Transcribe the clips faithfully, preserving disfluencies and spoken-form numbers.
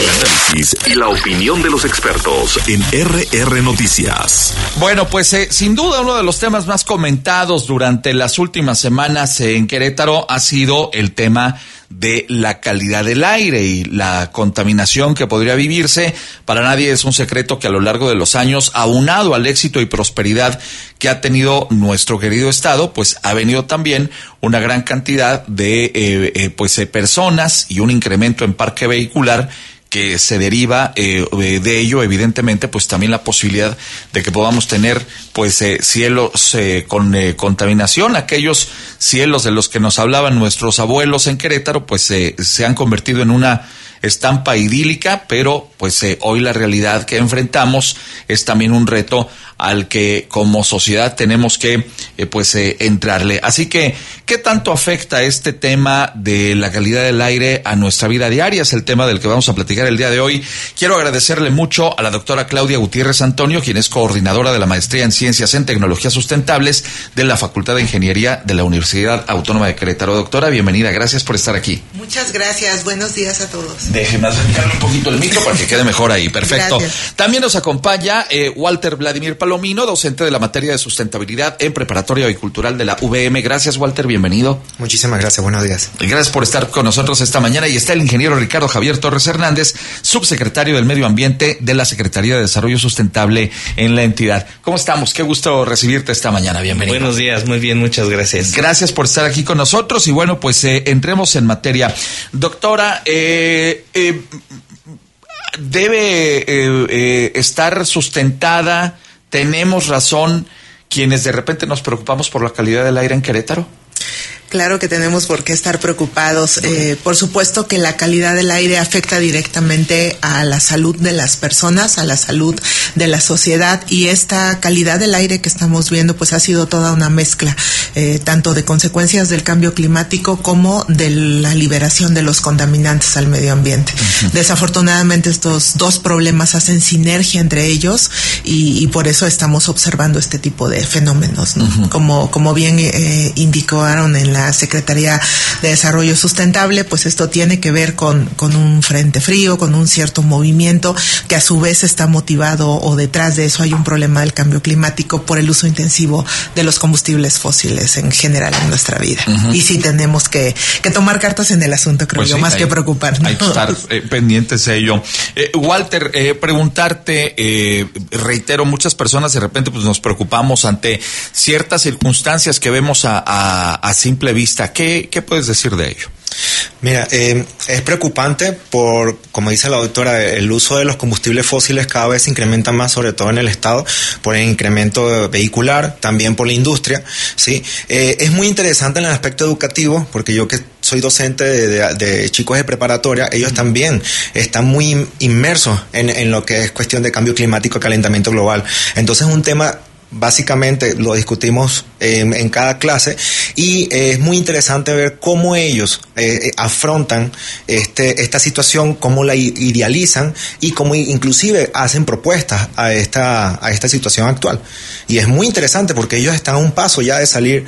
análisis y la opinión de los expertos en R R Noticias. Bueno, pues eh, sin duda uno de los temas más comentados durante las últimas semanas en Querétaro ha sido el tema de la calidad del aire y la contaminación que podría vivirse. Para nadie es un secreto que a lo largo de los años, aunado al éxito y prosperidad que ha tenido nuestro querido estado, pues ha venido también una gran cantidad de eh, eh, pues eh, personas y un incremento en parque vehicular que se deriva eh, de ello, evidentemente, pues también la posibilidad de que podamos tener pues eh, cielos eh, con eh, contaminación. Aquellos cielos de los que nos hablaban nuestros abuelos en Querétaro, pues eh, se han convertido en una estampa idílica, pero pues eh, hoy la realidad que enfrentamos es también un reto al que como sociedad tenemos que eh, pues eh, entrarle. Así que, ¿qué tanto afecta este tema de la calidad del aire a nuestra vida diaria? Es el tema del que vamos a platicar el día de hoy. Quiero agradecerle mucho a la doctora Claudia Gutiérrez Antonio, quien es coordinadora de la Maestría en Ciencias en Tecnologías Sustentables de la Facultad de Ingeniería de la Universidad Autónoma de Querétaro. Doctora, bienvenida, gracias por estar aquí. Muchas gracias, buenos días a todos. Déjeme acercarle un poquito el micro para que quede mejor ahí, perfecto. Gracias. También nos acompaña eh, Walter Vladimir Palomino, docente de la materia de sustentabilidad en preparatoria y cultural de la U V M. Gracias, Walter, bienvenido. Muchísimas gracias, buenos días. Gracias por estar con nosotros esta mañana. Y está el ingeniero Ricardo Javier Torres Hernández, subsecretario del Medio Ambiente de la Secretaría de Desarrollo Sustentable en la entidad. ¿Cómo estamos? Qué gusto recibirte esta mañana, bienvenido. Buenos días, muy bien, muchas gracias. Gracias por estar aquí con nosotros y bueno, pues eh, entremos en materia. Doctora, eh, eh, ¿debe eh, eh, estar sustentada? ¿Tenemos razón quienes de repente nos preocupamos por la calidad del aire en Querétaro? Claro que tenemos por qué estar preocupados. Eh, por supuesto que la calidad del aire afecta directamente a la salud de las personas, a la salud de la sociedad, y esta calidad del aire que estamos viendo pues ha sido toda una mezcla, eh, tanto de consecuencias del cambio climático como de la liberación de los contaminantes al medio ambiente. Uh-huh. Desafortunadamente estos dos problemas hacen sinergia entre ellos y, y por eso estamos observando este tipo de fenómenos, ¿no? Uh-huh. Como, como bien eh, indicaron en la la Secretaría de Desarrollo Sustentable, pues esto tiene que ver con, con un frente frío, con un cierto movimiento que a su vez está motivado, o detrás de eso hay un problema del cambio climático por el uso intensivo de los combustibles fósiles en general en nuestra vida. Uh-huh. Y sí tenemos que, que tomar cartas en el asunto, creo pues yo, sí, más hay, que preocuparnos. Hay que estar eh, pendientes de ello. Eh, Walter, eh, preguntarte, eh, reitero, muchas personas de repente pues nos preocupamos ante ciertas circunstancias que vemos a, a, a simple vista. ¿Qué, qué puedes decir de ello? Mira, eh, es preocupante por, como dice la doctora, el uso de los combustibles fósiles cada vez se incrementa más, sobre todo en el estado, por el incremento vehicular, también por la industria, ¿sí? Eh, es muy interesante en el aspecto educativo, porque yo que soy docente de, de, de chicos de preparatoria, ellos también están muy inmersos en, en lo que es cuestión de cambio climático y calentamiento global. Entonces es un tema, básicamente lo discutimos eh, en cada clase, y eh, es muy interesante ver cómo ellos eh, afrontan este, esta situación, cómo la idealizan y cómo inclusive hacen propuestas a esta, a esta situación actual. Y es muy interesante porque ellos están a un paso ya de salir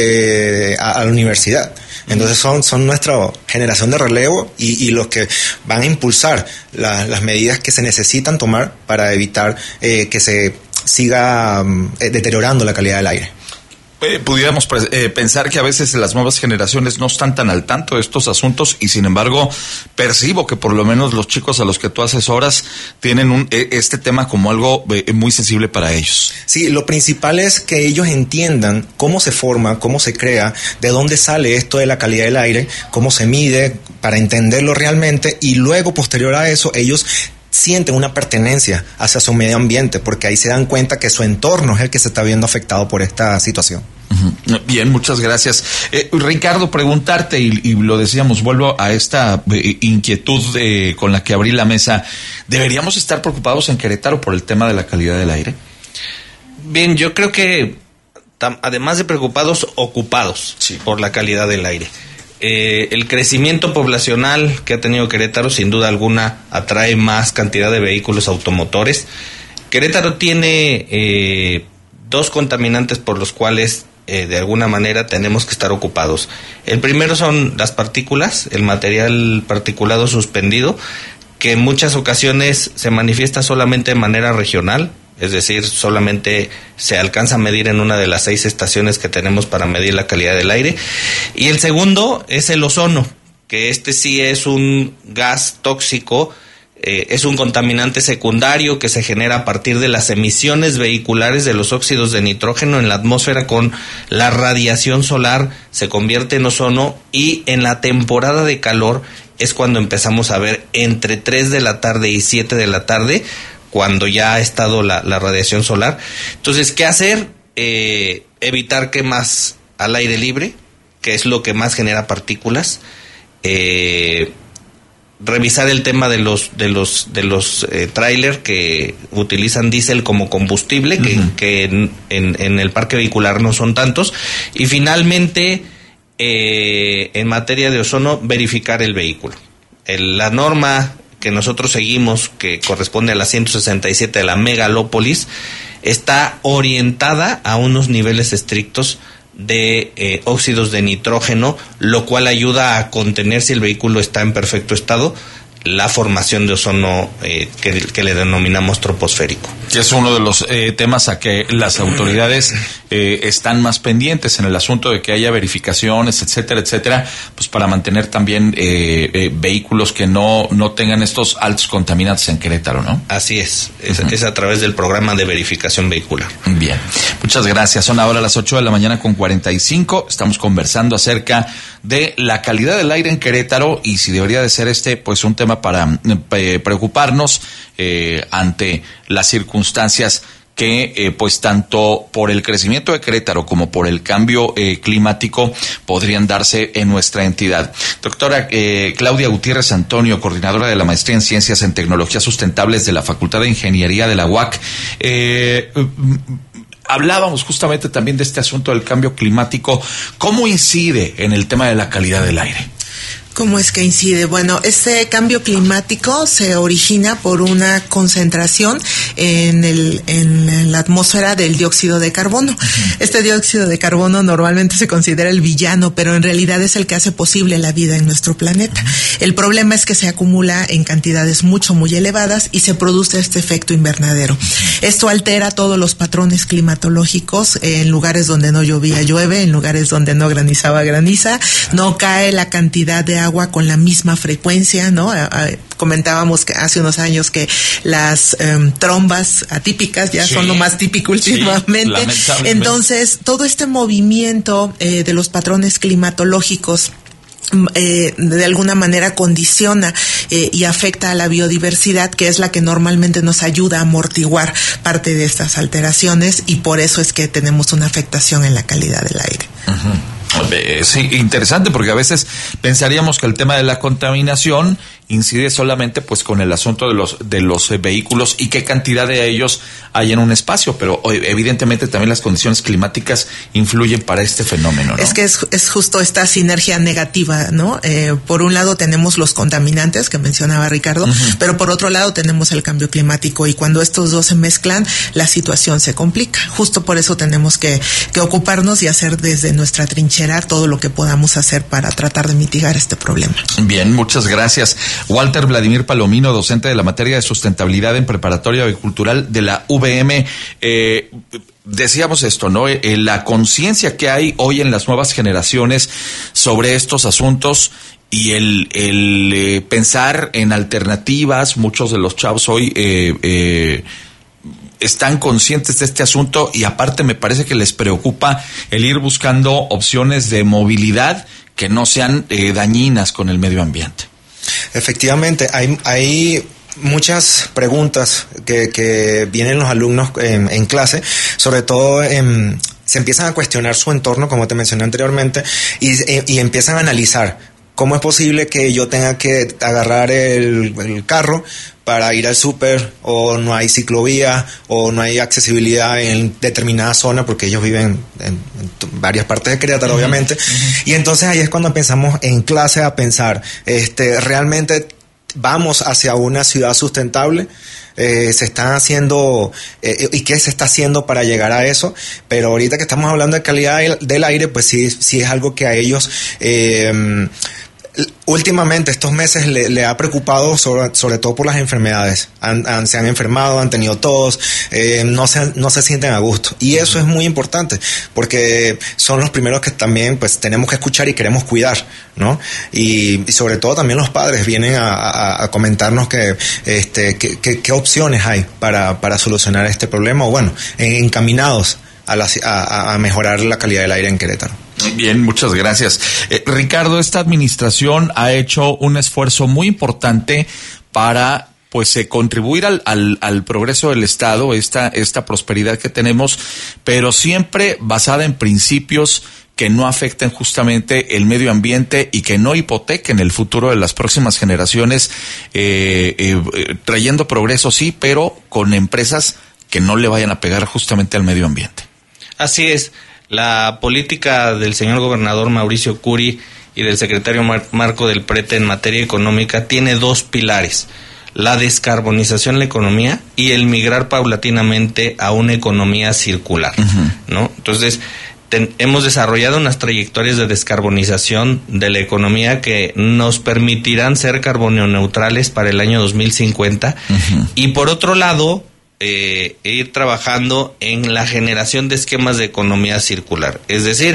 de, a, a la universidad. Entonces son, son nuestra generación de relevo y, y los que van a impulsar la, las medidas que se necesitan tomar para evitar eh, que se siga eh, deteriorando la calidad del aire. Eh, pudiéramos eh, pensar que a veces las nuevas generaciones no están tan al tanto de estos asuntos, y sin embargo percibo que por lo menos los chicos a los que tú asesoras tienen un, eh, este tema como algo eh, muy sensible para ellos. Sí, lo principal es que ellos entiendan cómo se forma, cómo se crea, de dónde sale esto de la calidad del aire, cómo se mide, para entenderlo realmente, y luego posterior a eso ellos sienten una pertenencia hacia su medio ambiente, porque ahí se dan cuenta que su entorno es el que se está viendo afectado por esta situación. Uh-huh. Bien, muchas gracias. Eh, Ricardo, preguntarte, y, y lo decíamos, vuelvo a esta eh, inquietud eh, con la que abrí la mesa. ¿Deberíamos estar preocupados en Querétaro por el tema de la calidad del aire? Bien, yo creo que tam, además de preocupados, ocupados sí. por la calidad del aire. Eh, el crecimiento poblacional que ha tenido Querétaro, sin duda alguna, atrae más cantidad de vehículos automotores. Querétaro tiene eh, dos contaminantes por los cuales eh, de alguna manera tenemos que estar ocupados. El primero son las partículas, el material particulado suspendido, que en muchas ocasiones se manifiesta solamente de manera regional, es decir, solamente se alcanza a medir en una de las seis estaciones que tenemos para medir la calidad del aire. Y el segundo es el ozono, que este sí es un gas tóxico, eh, es un contaminante secundario que se genera a partir de las emisiones vehiculares de los óxidos de nitrógeno en la atmósfera con la radiación solar, se convierte en ozono, y en la temporada de calor es cuando empezamos a ver entre tres de la tarde y siete de la tarde, cuando ya ha estado la, la radiación solar. Entonces, ¿qué hacer? Eh, evitar quemas al aire libre, que es lo que más genera partículas. Eh, revisar el tema de los de los de los eh, tráiler que utilizan diésel como combustible, que, uh-huh. que en, en, en el parque vehicular no son tantos. Y finalmente, eh, en materia de ozono, verificar el vehículo. El, la norma que nosotros seguimos, que corresponde a la ciento sesenta y siete de la megalópolis, está orientada a unos niveles estrictos de eh, óxidos de nitrógeno, lo cual ayuda a contener, si el vehículo está en perfecto estado, la formación de ozono eh, que, que le denominamos troposférico. Que es uno de los eh, temas a que las autoridades eh, están más pendientes en el asunto de que haya verificaciones, etcétera, etcétera, pues para mantener también eh, eh, vehículos que no, no tengan estos altos contaminantes en Querétaro, ¿no? Así es, es, uh-huh. es a través del programa de verificación vehicular. Bien, muchas gracias. Son ahora las ocho de la mañana con cuarenta y cinco. Estamos conversando acerca de la calidad del aire en Querétaro y si debería de ser este, pues un tema para eh, preocuparnos eh, ante las circunstancias que eh, pues tanto por el crecimiento de Querétaro como por el cambio eh, climático podrían darse en nuestra entidad. Doctora eh, Claudia Gutiérrez Antonio, coordinadora de la Maestría en Ciencias en Tecnologías Sustentables de la Facultad de Ingeniería de la U A C, eh, hablábamos justamente también de este asunto del cambio climático. ¿Cómo incide en el tema de la calidad del aire? ¿Cómo es que incide? Bueno, este cambio climático se origina por una concentración en, el, en la atmósfera del dióxido de carbono. Uh-huh. Este dióxido de carbono normalmente se considera el villano, pero en realidad es el que hace posible la vida en nuestro planeta. Uh-huh. El problema es que se acumula en cantidades mucho, muy elevadas y se produce este efecto invernadero. Uh-huh. Esto altera todos los patrones climatológicos. En lugares donde no llovía, llueve. En lugares donde no granizaba, graniza. Uh-huh. No cae la cantidad de agua con la misma frecuencia, ¿no? Comentábamos que hace unos años que las um, trombas atípicas ya sí, son lo más típico últimamente. Sí, entonces, todo este movimiento eh, de los patrones climatológicos Eh, de alguna manera condiciona eh, y afecta a la biodiversidad, que es la que normalmente nos ayuda a amortiguar parte de estas alteraciones, y por eso es que tenemos una afectación en la calidad del aire. Uh-huh. Sí, interesante, porque a veces pensaríamos que el tema de la contaminación incide solamente pues con el asunto de los de los eh, vehículos y qué cantidad de ellos hay en un espacio, pero evidentemente también las condiciones climáticas influyen para este fenómeno, ¿no? Es que es, es justo esta sinergia negativa, ¿no? Eh, por un lado tenemos los contaminantes que mencionaba Ricardo, uh-huh. pero por otro lado tenemos el cambio climático, y cuando estos dos se mezclan, la situación se complica. Justo por eso tenemos que, que ocuparnos y hacer desde nuestra trinchera todo lo que podamos hacer para tratar de mitigar este problema. Bien, muchas gracias. Walter Vladimir Palomino, docente de la materia de sustentabilidad en preparatoria avicultural de la U V M. Eh, decíamos esto, ¿no? Eh, la conciencia que hay hoy en las nuevas generaciones sobre estos asuntos y el, el eh, pensar en alternativas. Muchos de los chavos hoy eh, eh, están conscientes de este asunto, y aparte me parece que les preocupa el ir buscando opciones de movilidad que no sean eh, dañinas con el medio ambiente. Efectivamente, hay, hay muchas preguntas que, que vienen los alumnos en, en clase, sobre todo en, se empiezan a cuestionar su entorno, como te mencioné anteriormente, y, y empiezan a analizar cómo es posible que yo tenga que agarrar el, el carro para ir al súper, o no hay ciclovía, o no hay accesibilidad en determinada zona, porque ellos viven en, en varias partes de Querétaro, uh-huh, obviamente. Uh-huh. Y entonces ahí es cuando empezamos en clase a pensar, este, realmente vamos hacia una ciudad sustentable. Eh, se están haciendo eh, y qué se está haciendo para llegar a eso, pero ahorita que estamos hablando de calidad del, del aire, pues sí, sí es algo que a ellos eh, Últimamente, estos meses le, le ha preocupado sobre, sobre todo por las enfermedades. Han, han, se han enfermado, han tenido tos, eh, no, se, no se sienten a gusto. Y eso es muy importante, porque son los primeros que también pues tenemos que escuchar y queremos cuidar, ¿no? Y, y sobre todo también los padres vienen a, a, a comentarnos que, este, que, que, qué opciones hay para, para solucionar este problema, o bueno, encaminados a, la, a, a mejorar la calidad del aire en Querétaro. Bien, muchas gracias. Eh, Ricardo, esta administración ha hecho un esfuerzo muy importante para pues eh, contribuir al, al, al progreso del Estado, esta, esta prosperidad que tenemos, pero siempre basada en principios que no afecten justamente el medio ambiente y que no hipotequen el futuro de las próximas generaciones, eh, eh, trayendo progreso, sí, pero con empresas que no le vayan a pegar justamente al medio ambiente. Así es. La política del señor gobernador Mauricio Curi y del secretario Mar- Marco del Prete en materia económica tiene dos pilares: la descarbonización de la economía y el migrar paulatinamente a una economía circular, uh-huh. ¿no? Entonces, ten, hemos desarrollado unas trayectorias de descarbonización de la economía que nos permitirán ser carbono neutrales para el año dos mil cincuenta, uh-huh. y por otro lado, Eh, ir trabajando en la generación de esquemas de economía circular, es decir,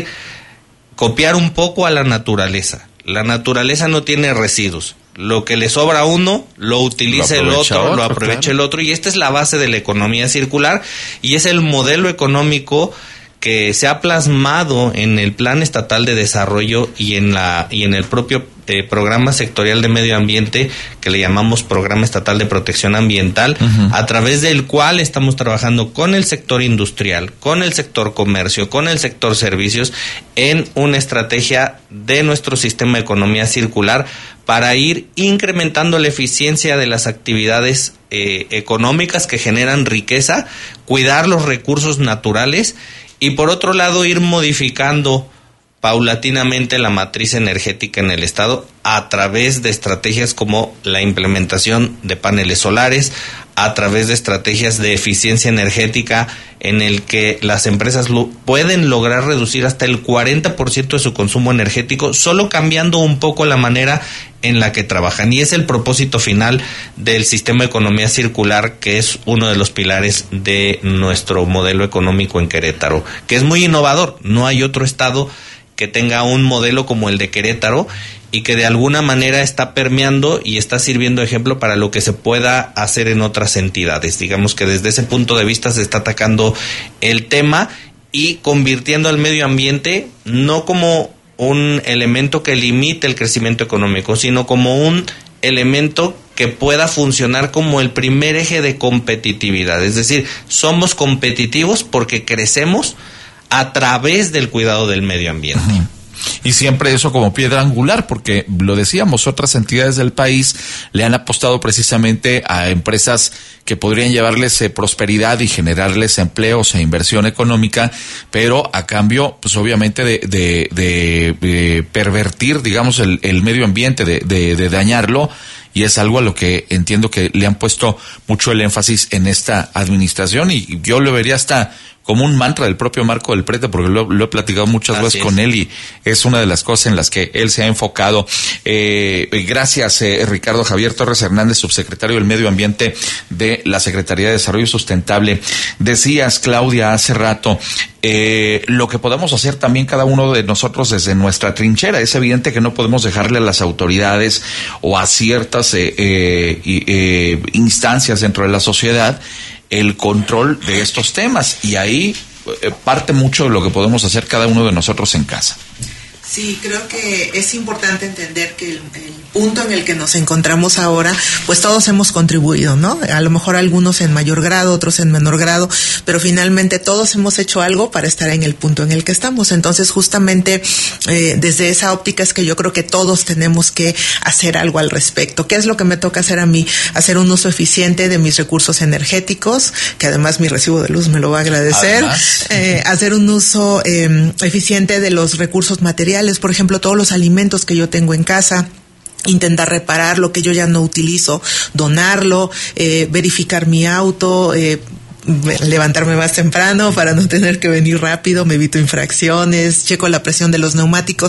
copiar un poco a la naturaleza. La naturaleza no tiene residuos, lo que le sobra a uno lo utiliza el otro, otro, lo aprovecha claro. el otro, y esta es la base de la economía circular y es el modelo económico que se ha plasmado en el Plan Estatal de Desarrollo y en la y en el propio eh, Programa Sectorial de Medio Ambiente, que le llamamos Programa Estatal de Protección Ambiental, uh-huh. a través del cual estamos trabajando con el sector industrial, con el sector comercio, con el sector servicios, en una estrategia de nuestro sistema de economía circular para ir incrementando la eficiencia de las actividades eh, económicas que generan riqueza, cuidar los recursos naturales y por otro lado ir modificando paulatinamente la matriz energética en el Estado a través de estrategias como la implementación de paneles solares, a través de estrategias de eficiencia energética en el que las empresas lo pueden lograr reducir hasta el cuarenta por ciento de su consumo energético solo cambiando un poco la manera en la que trabajan. Y es el propósito final del sistema de economía circular, que es uno de los pilares de nuestro modelo económico en Querétaro, que es muy innovador. No hay otro estado que tenga un modelo como el de Querétaro y que de alguna manera está permeando y está sirviendo de ejemplo para lo que se pueda hacer en otras entidades. Digamos que desde ese punto de vista se está atacando el tema y convirtiendo al medio ambiente no como un elemento que limite el crecimiento económico, sino como un elemento que pueda funcionar como el primer eje de competitividad. Es decir, somos competitivos porque crecemos a través del cuidado del medio ambiente. Uh-huh. Y siempre eso como piedra angular, porque lo decíamos, otras entidades del país le han apostado precisamente a empresas que podrían llevarles eh, prosperidad y generarles empleos e inversión económica, pero a cambio, pues obviamente de, de, de, de pervertir, digamos, el, el medio ambiente, de, de, de dañarlo. Y es algo a lo que entiendo que le han puesto mucho el énfasis en esta administración, y yo lo vería hasta como un mantra del propio Marco del Prete, porque lo, lo he platicado muchas Así veces es. con él y es una de las cosas en las que él se ha enfocado. Eh, gracias, eh, Ricardo Javier Torres Hernández, subsecretario del Medio Ambiente de la Secretaría de Desarrollo Sustentable. Decías, Claudia, hace rato, eh, lo que podemos hacer también cada uno de nosotros desde nuestra trinchera. Es evidente que no podemos dejarle a las autoridades o a ciertas eh, eh, eh, instancias dentro de la sociedad el control de estos temas, y ahí eh, parte mucho de lo que podemos hacer cada uno de nosotros en casa. Sí, creo que es importante entender que el, el punto en el que nos encontramos ahora, pues todos hemos contribuido, ¿no? A lo mejor algunos en mayor grado, otros en menor grado, pero finalmente todos hemos hecho algo para estar en el punto en el que estamos. Entonces, justamente eh, desde esa óptica es que yo creo que todos tenemos que hacer algo al respecto. ¿Qué es lo que me toca hacer a mí? Hacer un uso eficiente de mis recursos energéticos, que además mi recibo de luz me lo va a agradecer. Eh, hacer un uso eh, eficiente de los recursos materiales, por ejemplo, todos los alimentos que yo tengo en casa, intentar reparar lo que yo ya no utilizo, donarlo, eh, verificar mi auto, eh, levantarme más temprano para no tener que venir rápido, me evito infracciones, checo la presión de los neumáticos.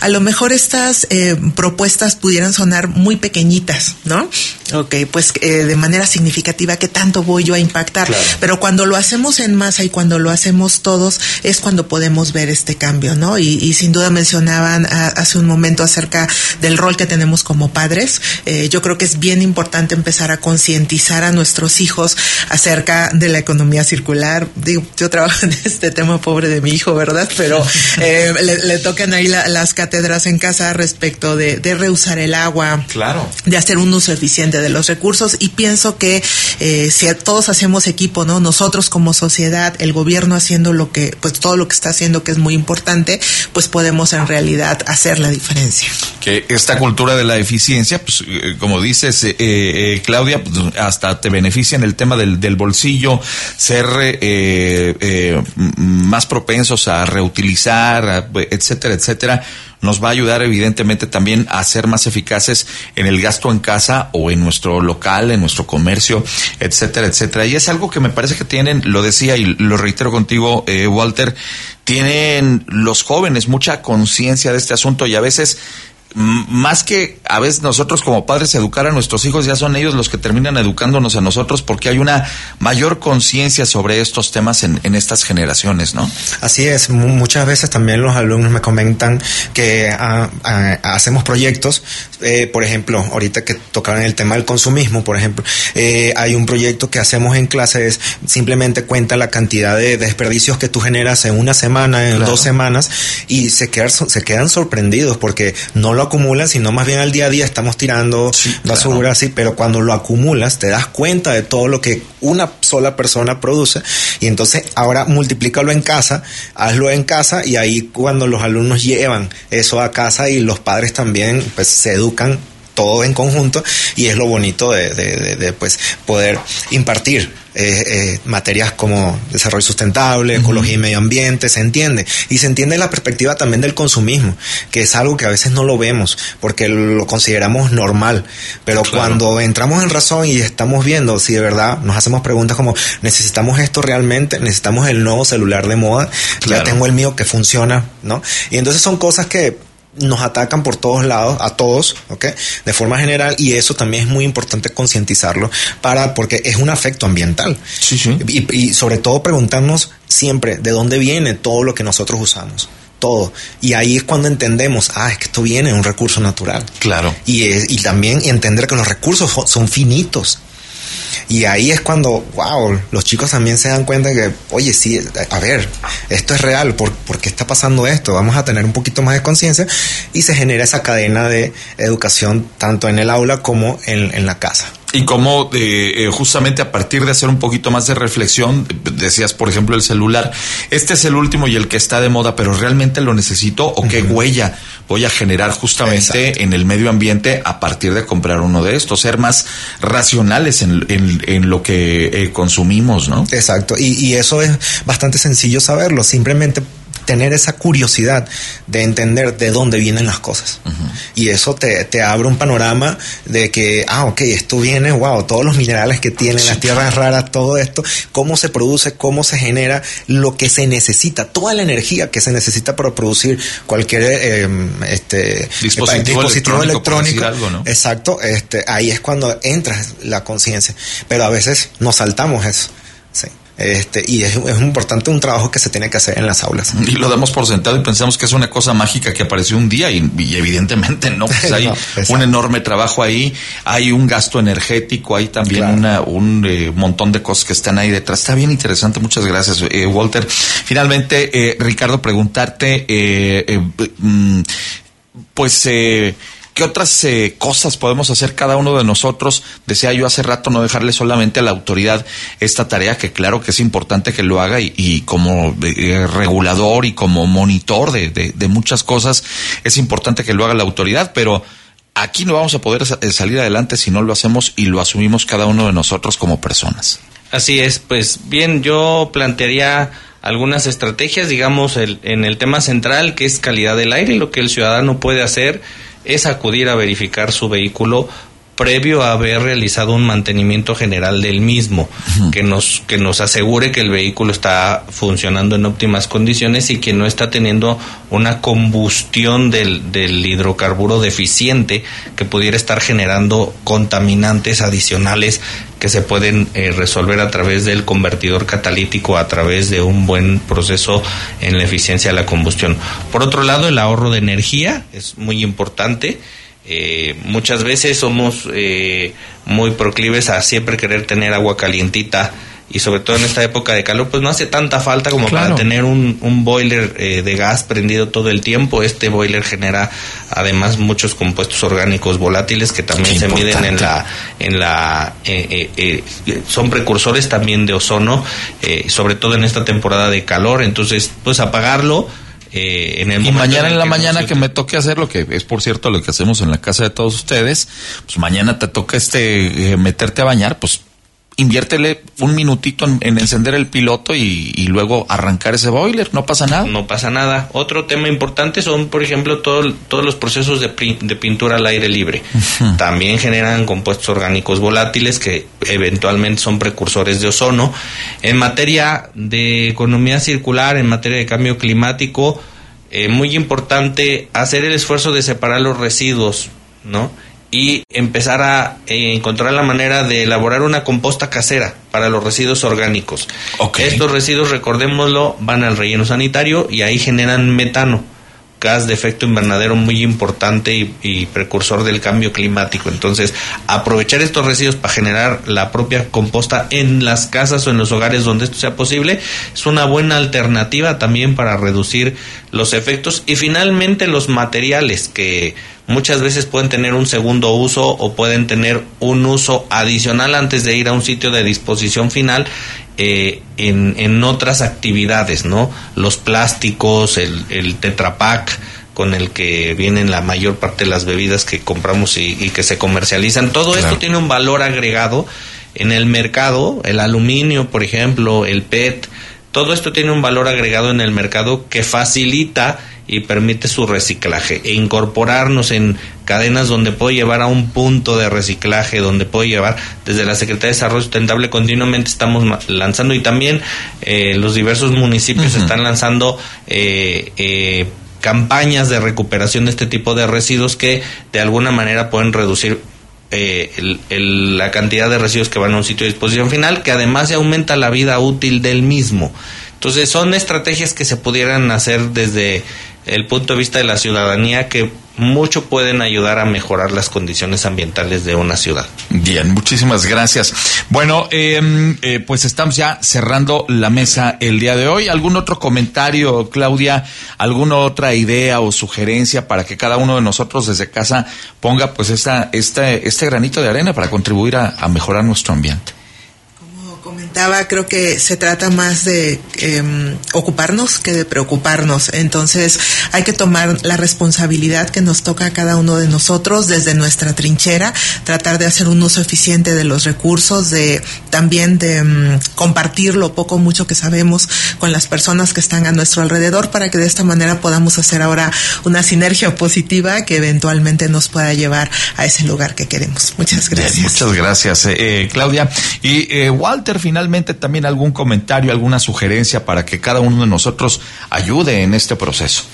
a lo mejor estas eh, propuestas pudieran sonar muy pequeñitas, ¿no? Ok, pues eh, de manera significativa, ¿qué tanto voy yo a impactar? Claro. Pero cuando lo hacemos en masa y cuando lo hacemos todos, es cuando podemos ver este cambio, ¿no? Y, y sin duda mencionaban a, hace un momento acerca del rol que tenemos como padres. Eh, yo creo que es bien importante empezar a concientizar a nuestros hijos acerca de la economía circular. Digo, yo trabajo en este tema, pobre de mi hijo, ¿verdad? Pero eh, le, le tocan ahí la, las cátedras en casa respecto de, de reusar el agua, claro, de hacer un uso eficiente de los recursos, y pienso que eh, si todos hacemos equipo, ¿no? Nosotros como sociedad, el gobierno haciendo lo que, pues todo lo que está haciendo, que es muy importante, pues podemos en realidad hacer la diferencia. Que esta cultura de la eficiencia, pues eh, como dices, eh, eh, Claudia, pues, hasta te beneficia en el tema del, del bolsillo, ser eh, eh, más propensos a reutilizar, a, etcétera, etcétera. Nos va a ayudar evidentemente también a ser más eficaces en el gasto en casa o en nuestro local, en nuestro comercio, etcétera, etcétera. Y es algo que me parece que tienen, lo decía y lo reitero contigo, eh, Walter, tienen los jóvenes mucha conciencia de este asunto, y a veces, más que a veces nosotros como padres educar a nuestros hijos, ya son ellos los que terminan educándonos a nosotros, porque hay una mayor conciencia sobre estos temas en, en estas generaciones, ¿no? Así es. M- muchas veces también los alumnos me comentan que uh, uh, hacemos proyectos, eh, por ejemplo, ahorita que tocaron el tema del consumismo, por ejemplo, eh, hay un proyecto que hacemos en clase, es simplemente cuenta la cantidad de desperdicios que tú generas en una semana, en claro. dos semanas, y se quedan, se quedan sorprendidos porque no lo acumulan, sino más bien al día a día estamos tirando sí, basura, claro. así, pero cuando lo acumulas te das cuenta de todo lo que una sola persona produce, y entonces ahora multiplícalo en casa, hazlo en casa, y ahí cuando los alumnos llevan eso a casa y los padres también pues se educan todo en conjunto, y es lo bonito de, de, de, de pues poder impartir eh, eh, materias como desarrollo sustentable, uh-huh. ecología y medio ambiente, se entiende, y se entiende la perspectiva también del consumismo, que es algo que a veces no lo vemos porque lo consideramos normal, pero claro. cuando entramos en razón y estamos viendo si de verdad nos hacemos preguntas como, ¿necesitamos esto realmente? ¿Necesitamos el nuevo celular de moda? Claro. Ya tengo el mío que funciona, ¿no? Y entonces son cosas que nos atacan por todos lados, a todos, ¿ok? De forma general, y eso también es muy importante concientizarlo, para, porque es un afecto ambiental. Sí, sí. Y, y sobre todo preguntarnos siempre de dónde viene todo lo que nosotros usamos. Todo. Y ahí es cuando entendemos, ah, es que esto viene de un recurso natural. Claro. Y, es, y también entender que los recursos son finitos. Y ahí es cuando, wow, los chicos también se dan cuenta que, oye, sí, a ver, esto es real, ¿por, ¿por qué está pasando esto? Vamos a tener un poquito más de conciencia, y se genera esa cadena de educación tanto en el aula como en, en la casa. Y como eh, justamente a partir de hacer un poquito más de reflexión, decías, por ejemplo, el celular, este es el último y el que está de moda, pero ¿realmente lo necesito? ¿O qué uh-huh. huella voy a generar justamente Exacto. en el medio ambiente a partir de comprar uno de estos? Ser más racionales en, en, en lo que eh, consumimos, ¿no? Exacto, y, y eso es bastante sencillo saberlo, simplemente tener esa curiosidad de entender de dónde vienen las cosas. Uh-huh. Y eso te, te abre un panorama de que, ah, ok, esto viene, wow, todos los minerales que tienen, sí, las tierras raras, todo esto, cómo se produce, cómo se genera, lo que se necesita, toda la energía que se necesita para producir cualquier eh, este dispositivo, dispositivo electrónico. electrónico algo, ¿no? Exacto, este, ahí es cuando entra la conciencia. Pero a veces nos saltamos eso. Sí. Este, y es, es importante un trabajo que se tiene que hacer en las aulas. Y lo damos por sentado y pensamos que es una cosa mágica que apareció un día, y, y evidentemente no, pues hay no, un enorme trabajo ahí, hay un gasto energético, hay también claro. una, un eh, montón de cosas que están ahí detrás. Está bien interesante, muchas gracias, eh, Walter. Finalmente, eh, Ricardo, preguntarte, eh, eh, mm, pues... Eh, ¿qué otras eh, cosas podemos hacer cada uno de nosotros? Decía yo hace rato, no dejarle solamente a la autoridad esta tarea, que claro que es importante que lo haga, y, y como eh, regulador y como monitor de, de, de muchas cosas, es importante que lo haga la autoridad, pero aquí no vamos a poder salir adelante si no lo hacemos y lo asumimos cada uno de nosotros como personas. Así es, pues bien, yo plantearía algunas estrategias, digamos, el, en el tema central, que es calidad del aire. Lo que el ciudadano puede hacer es acudir a verificar su vehículo previo a haber realizado un mantenimiento general del mismo, uh-huh. que nos que nos asegure que el vehículo está funcionando en óptimas condiciones y que no está teniendo una combustión del, del hidrocarburo deficiente que pudiera estar generando contaminantes adicionales que se pueden eh, resolver a través del convertidor catalítico, a través de un buen proceso en la eficiencia de la combustión. Por otro lado, el ahorro de energía es muy importante. Eh, muchas veces somos eh, muy proclives a siempre querer tener agua calientita, y sobre todo en esta época de calor, pues no hace tanta falta como claro. para tener un, un boiler eh, de gas prendido todo el tiempo. Este boiler genera además muchos compuestos orgánicos volátiles que también Qué se importante. miden en la en la eh, eh, eh, son precursores también de ozono, eh, sobre todo en esta temporada de calor. Entonces, pues apagarlo. Eh, en el y mañana en, en la que mañana no que me toque hacer lo que es, por cierto, lo que hacemos en la casa de todos ustedes, pues mañana te toca este eh, meterte a bañar, pues inviértele un minutito en, en encender el piloto y, y luego arrancar ese boiler, no pasa nada. No pasa nada. Otro tema importante son, por ejemplo, todo, todos los procesos de, de pintura al aire libre. Uh-huh. También generan compuestos orgánicos volátiles que eventualmente son precursores de ozono. En materia de economía circular, en materia de cambio climático, eh, muy importante hacer el esfuerzo de separar los residuos, ¿no? Y empezar a eh, encontrar la manera de elaborar una composta casera para los residuos orgánicos. Okay. Estos residuos, recordémoslo, van al relleno sanitario y ahí generan metano, gas de efecto invernadero muy importante y, y precursor del cambio climático. Entonces, aprovechar estos residuos para generar la propia composta en las casas o en los hogares donde esto sea posible es una buena alternativa también para reducir los efectos. Y finalmente, los materiales que muchas veces pueden tener un segundo uso o pueden tener un uso adicional antes de ir a un sitio de disposición final eh, en, en otras actividades, ¿no? Los plásticos, el, el Tetra Pak con el que vienen la mayor parte de las bebidas que compramos y, y que se comercializan. Todo claro. esto tiene un valor agregado en el mercado. El aluminio, por ejemplo, el P E T, todo esto tiene un valor agregado en el mercado que facilita y permite su reciclaje, e incorporarnos en cadenas donde puedo llevar a un punto de reciclaje, donde puedo llevar desde la Secretaría de Desarrollo Sustentable continuamente estamos lanzando, y también eh, los diversos municipios uh-huh. están lanzando eh, eh, campañas de recuperación de este tipo de residuos que de alguna manera pueden reducir eh, el, el, la cantidad de residuos que van a un sitio de disposición final, que además se aumenta la vida útil del mismo. Entonces son estrategias que se pudieran hacer desde el punto de vista de la ciudadanía que mucho pueden ayudar a mejorar las condiciones ambientales de una ciudad. Bien, muchísimas gracias. Bueno, eh, eh, pues estamos ya cerrando la mesa el día de hoy. ¿Algún otro comentario, Claudia? ¿Alguna otra idea o sugerencia para que cada uno de nosotros desde casa ponga pues esta, este, este granito de arena para contribuir a, a mejorar nuestro ambiente? Comentaba, creo que se trata más de eh, ocuparnos que de preocuparnos. Entonces hay que tomar la responsabilidad que nos toca a cada uno de nosotros desde nuestra trinchera, tratar de hacer un uso eficiente de los recursos, de también de um, compartir lo poco o mucho que sabemos con las personas que están a nuestro alrededor, para que de esta manera podamos hacer ahora una sinergia positiva que eventualmente nos pueda llevar a ese lugar que queremos. Muchas gracias. Bien, muchas gracias, eh, Claudia. Y eh, Walter, finalmente también algún comentario, alguna sugerencia para que cada uno de nosotros ayude en este proceso.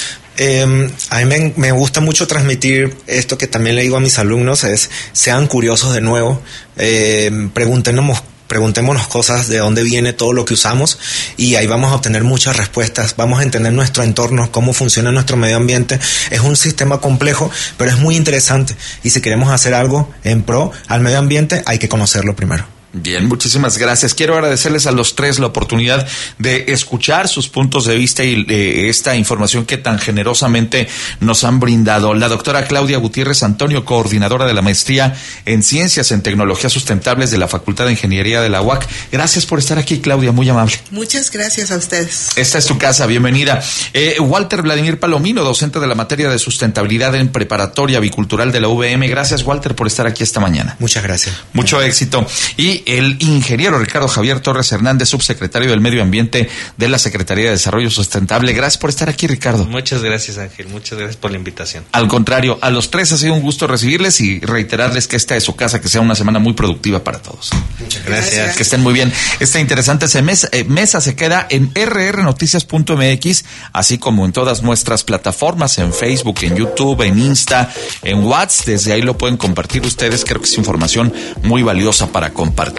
Eh, a mí me, me gusta mucho transmitir esto que también le digo a mis alumnos, es sean curiosos de nuevo, eh, preguntémonos Preguntémonos cosas, de dónde viene todo lo que usamos, y ahí vamos a obtener muchas respuestas. Vamos a entender nuestro entorno, cómo funciona nuestro medio ambiente. Es un sistema complejo, pero es muy interesante. Y si queremos hacer algo en pro al medio ambiente, hay que conocerlo primero. Bien, muchísimas gracias. Quiero agradecerles a los tres la oportunidad de escuchar sus puntos de vista y eh, esta información que tan generosamente nos han brindado. La doctora Claudia Gutiérrez Antonio, coordinadora de la maestría en Ciencias en Tecnologías Sustentables de la Facultad de Ingeniería de la U A C. Gracias por estar aquí, Claudia, muy amable. Muchas gracias a ustedes. Esta es tu casa, bienvenida. Eh, Walter Vladimir Palomino, docente de la materia de sustentabilidad en preparatoria bicultural de la U V M. Gracias, Walter, por estar aquí esta mañana. Muchas gracias. Mucho éxito. Y y el ingeniero Ricardo Javier Torres Hernández, subsecretario del Medio Ambiente de la Secretaría de Desarrollo Sustentable. Gracias por estar aquí, Ricardo. Muchas gracias, Ángel. Muchas gracias por la invitación. Al contrario, a los tres ha sido un gusto recibirles y reiterarles que esta es su casa, que sea una semana muy productiva para todos. Muchas gracias. gracias. Que estén muy bien. Esta interesante mesa, eh, mesa se queda en erre erre noticias punto eme equis, así como en todas nuestras plataformas, en Facebook, en YouTube, en Insta, en WhatsApp. Desde ahí lo pueden compartir ustedes. Creo que es información muy valiosa para compartir.